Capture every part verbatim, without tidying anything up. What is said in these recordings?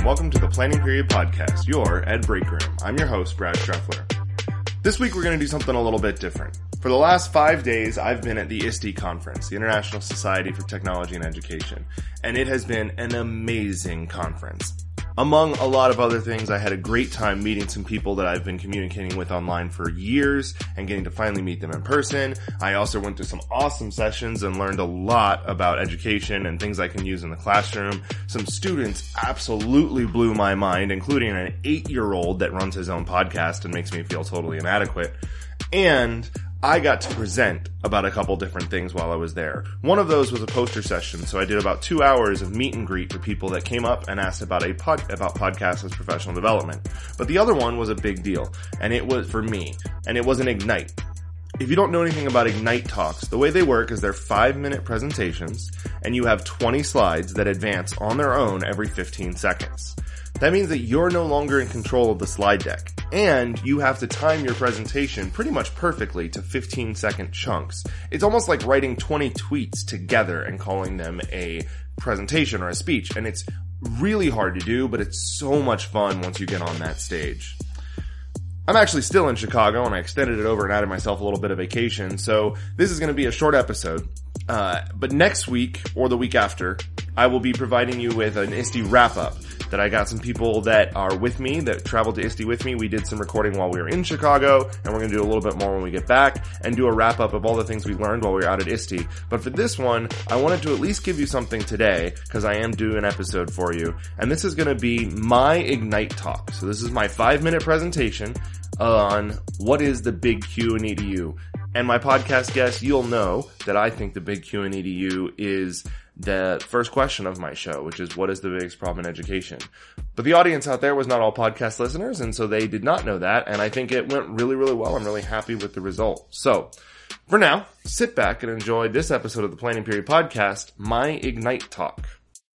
welcome to the Planning Period Podcast, your Ed Break Room. I'm your host, Brad Streffler. This week we're going to do something a little bit different. For the last five days, I've been at the I S T E conference, the International Society for Technology and Education, and it has been an amazing conference. Among a lot of other things, I had a great time meeting some people that I've been communicating with online for years and getting to finally meet them in person. I also went to some awesome sessions and learned a lot about education and things I can use in the classroom. Some students absolutely blew my mind, including an eight-year-old that runs his own podcast and makes me feel totally inadequate. And I got to present about a couple different things while I was there. One of those was a poster session, so I did about two hours of meet and greet for people that came up and asked about a pod, about podcasts as professional development. But the other one was a big deal, and it was for me, and it was an Ignite. If you don't know anything about Ignite talks, the way they work is they're five-minute presentations, and you have twenty slides that advance on their own every fifteen seconds. That means that you're no longer in control of the slide deck, and you have to time your presentation pretty much perfectly to fifteen second chunks. It's almost like writing twenty tweets together and calling them a presentation or a speech, and it's really hard to do, but it's so much fun once you get on that stage. I'm actually still in Chicago, and I extended it over and added myself a little bit of vacation, so this is going to be a short episode. Uh, but next week, or the week after, I will be providing you with an I S T E wrap-up. That I got some people that are with me, that traveled to I S T E with me. We did some recording while we were in Chicago, and we're going to do a little bit more when we get back, and do a wrap-up of all the things we learned while we were out at I S T E. But for this one, I wanted to at least give you something today, because I am doing an episode for you, and this is going to be my Ignite talk. So this is my five-minute presentation on what is the big Q in E D U. And my podcast guest, you'll know that I think the big Q in E D U is the first question of my show, which is what is the biggest problem in education? But the audience out there was not all podcast listeners, and so they did not know that, and I think it went really, really well. I'm really happy with the result. So, for now, sit back and enjoy this episode of the Planning Period Podcast, my Ignite Talk.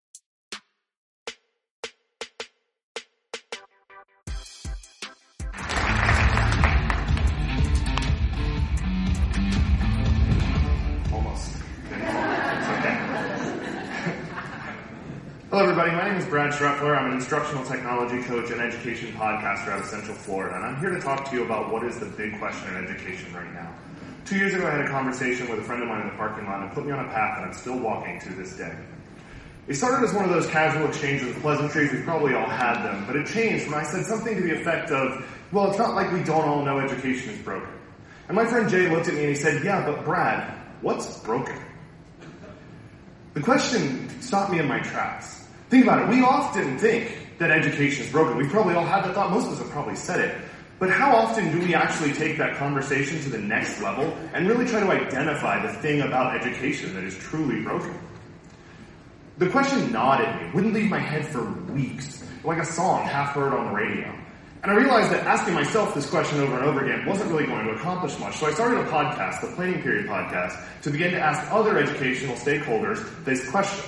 Hello everybody, my name is Brad Streffler. I'm an instructional technology coach and education podcaster out of Central Florida, and I'm here to talk to you about what is the big question in education right now. Two years ago I had a conversation with a friend of mine in the parking lot and put me on a path that I'm still walking to this day. It started as one of those casual exchanges of pleasantries, we've probably all had them, but it changed when I said something to the effect of, well, it's not like we don't all know education is broken. And my friend Jay looked at me and he said, yeah, but Brad, what's broken? The question stopped me in my tracks. Think about it. We often think that education is broken. We've probably all had that thought. Most of us have probably said it. But how often do we actually take that conversation to the next level and really try to identify the thing about education that is truly broken? The question gnawed at me, wouldn't leave my head for weeks, like a song half heard on the radio. And I realized that asking myself this question over and over again wasn't really going to accomplish much. So I started a podcast, the Planning Period Podcast, to begin to ask other educational stakeholders this question.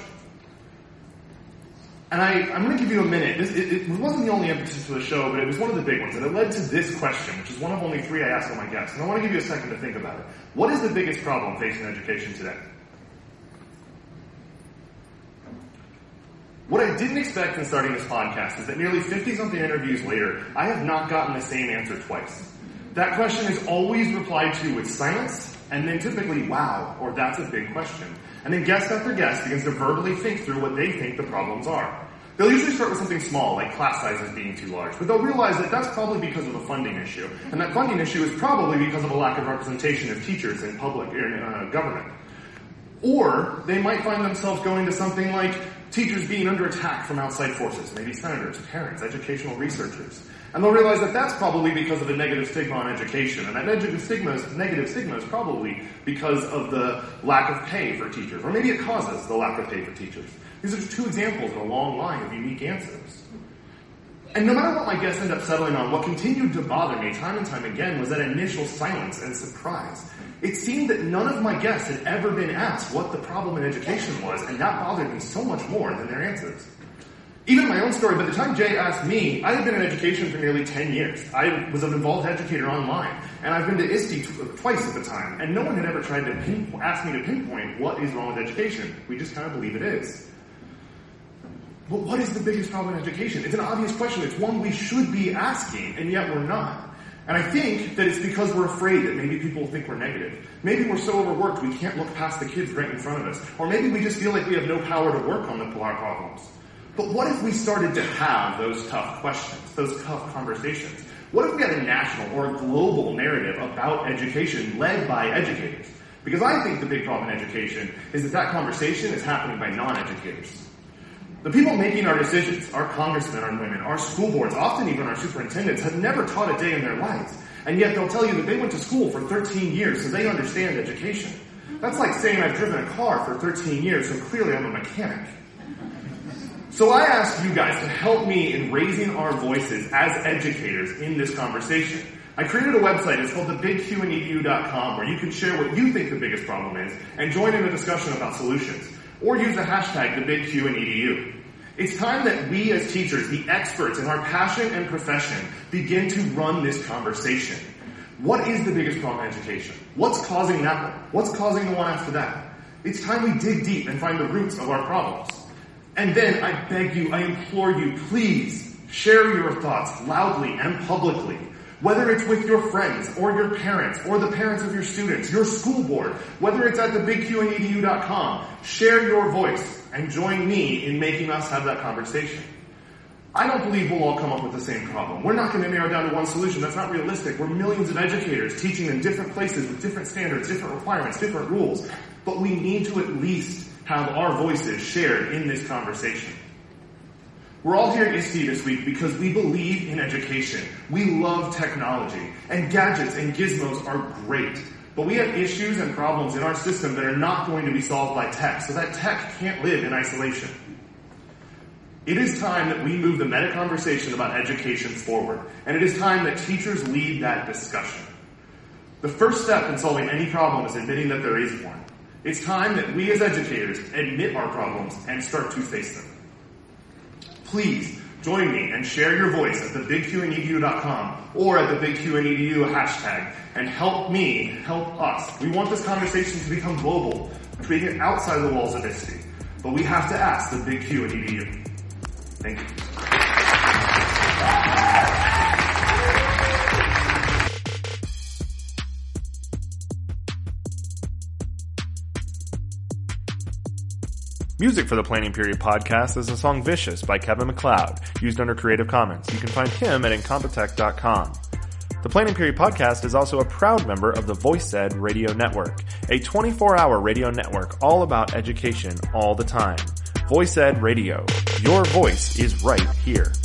And I, I'm going to give you a minute. This, it, it wasn't the only emphasis for the show, but it was one of the big ones. And it led to this question, which is one of only three I asked all my guests. And I want to give you a second to think about it. What is the biggest problem facing education today? What I didn't expect in starting this podcast is that nearly fifty-something interviews later, I have not gotten the same answer twice. That question is always replied to with silence, and then typically, wow, or that's a big question. And then guest after guest begins to verbally think through what they think the problems are. They'll usually start with something small, like class sizes being too large, but they'll realize that that's probably because of a funding issue. And that funding issue is probably because of a lack of representation of teachers in public, in uh, government. Or they might find themselves going to something like teachers being under attack from outside forces, maybe senators, parents, educational researchers. And they'll realize that that's probably because of a negative stigma on education. And that negative stigma is, negative stigma is probably because of the lack of pay for teachers. Or maybe it causes the lack of pay for teachers. These are just two examples in a long line of unique answers. And no matter what my guests end up settling on, what continued to bother me time and time again was that initial silence and surprise. It seemed that none of my guests had ever been asked what the problem in education was, and that bothered me so much more than their answers. Even my own story, by the time Jay asked me, I had been in education for nearly ten years. I was an involved educator online, and I've been to I S T E twice at the time, and no one had ever tried to pinpoint, ask me to pinpoint what is wrong with education. We just kind of believe it is. But what is the biggest problem in education? It's an obvious question. It's one we should be asking, and yet we're not. And I think that it's because we're afraid that maybe people think we're negative. Maybe we're so overworked we can't look past the kids right in front of us. Or maybe we just feel like we have no power to work on the problems. But what if we started to have those tough questions, those tough conversations? What if we had a national or a global narrative about education led by educators? Because I think the big problem in education is that that conversation is happening by non-educators. The people making our decisions, our congressmen and women, our school boards, often even our superintendents, have never taught a day in their lives. And yet they'll tell you that they went to school for thirteen years, so they understand education. That's like saying I've driven a car for thirteen years, so clearly I'm a mechanic. So I ask you guys to help me in raising our voices as educators in this conversation. I created a website, it's called the big q and e d u dot com, where you can share what you think the biggest problem is and join in a discussion about solutions. Or use the hashtag the big q and e d u. It's time that we as teachers, the experts in our passion and profession, begin to run this conversation. What is the biggest problem in education? What's causing that one? What's causing the one after that? It's time we dig deep and find the roots of our problems. And then I beg you, I implore you, please share your thoughts loudly and publicly. Whether it's with your friends or your parents or the parents of your students, your school board, whether it's at the big q and e d u dot com, share your voice and join me in making us have that conversation. I don't believe we'll all come up with the same problem. We're not going to narrow down to one solution. That's not realistic. We're millions of educators teaching in different places with different standards, different requirements, different rules. But we need to at least have our voices shared in this conversation. We're all here at I S T E this week because we believe in education. We love technology. And gadgets and gizmos are great. But we have issues and problems in our system that are not going to be solved by tech. So that tech can't live in isolation. It is time that we move the meta conversation about education forward. And it is time that teachers lead that discussion. The first step in solving any problem is admitting that there is one. It's time that we as educators admit our problems and start to face them. Please join me and share your voice at the big q and e d u dot com or at the big q and e d u hashtag and help me help us. We want this conversation to become global, to begin outside the walls of I S T E. But we have to ask the big Q and E D U. Thank you. Music for the Planning Period podcast is the song Vicious by Kevin MacLeod, used under Creative Commons. You can find him at incompetech dot com. The Planning Period podcast is also a proud member of the VoiceEd Radio Network, a twenty-four hour radio network all about education all the time. VoiceEd Radio. Your voice is right here.